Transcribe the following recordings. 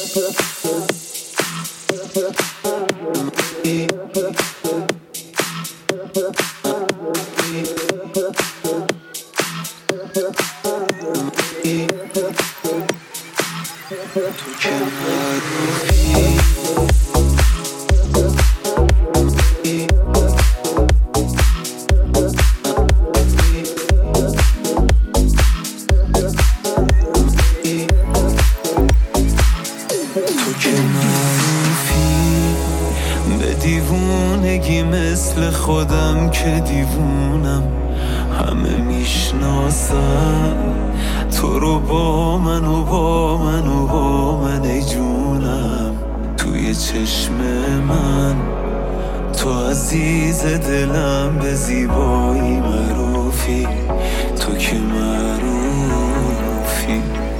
دیوونگی مثل خودم که دیوونم، همه میشناسم تو رو با من و با من و با من ای جونم. توی چشم من تو عزیز دلم، به زیبایی معروفی، تو که معروفی،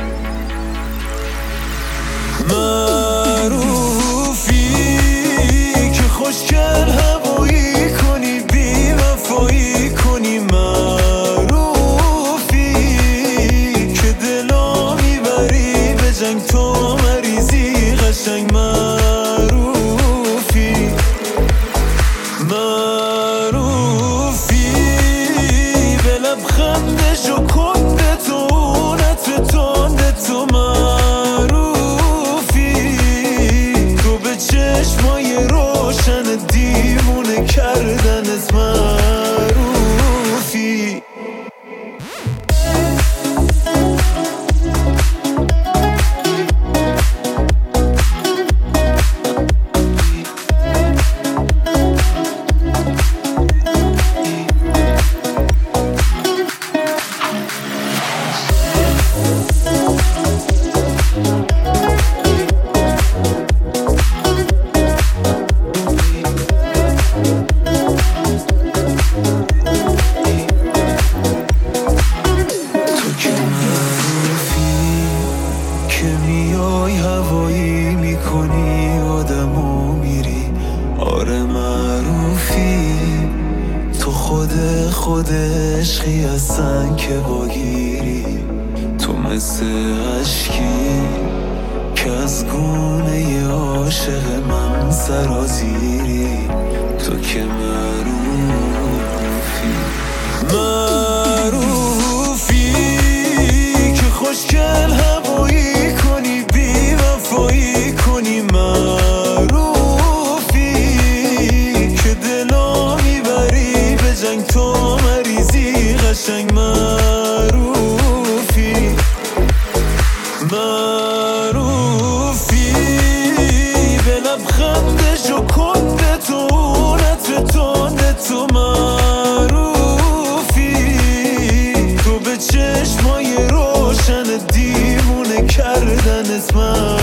خوشگل هوایی کنی، بی وفایی کنی، معروفی که دلا میبری به جنگ، تو مریضی قشنگ، معروفی معروفی به لبخند شکند تو، نطر تند تو، معروفی تو به چشمای روشن دیوونه کردن از معروفی. هوایی میکنی آدمو میری، آره معروفی تو خود عشقی هستن که باگیری، تو مثل عشقی که از گونه عاشق من سرازیری، تو که معروفی معروفی که خوشگل هوایی کنی، بی وفایی کنی، معروفی که دلا میبری به جنگ، تو مریضی قشنگ، معروفی معروفی به لبخند شکند تو، نطر تند تو، معروفی تو به چشمای روشن دیوونه کردن اسمم.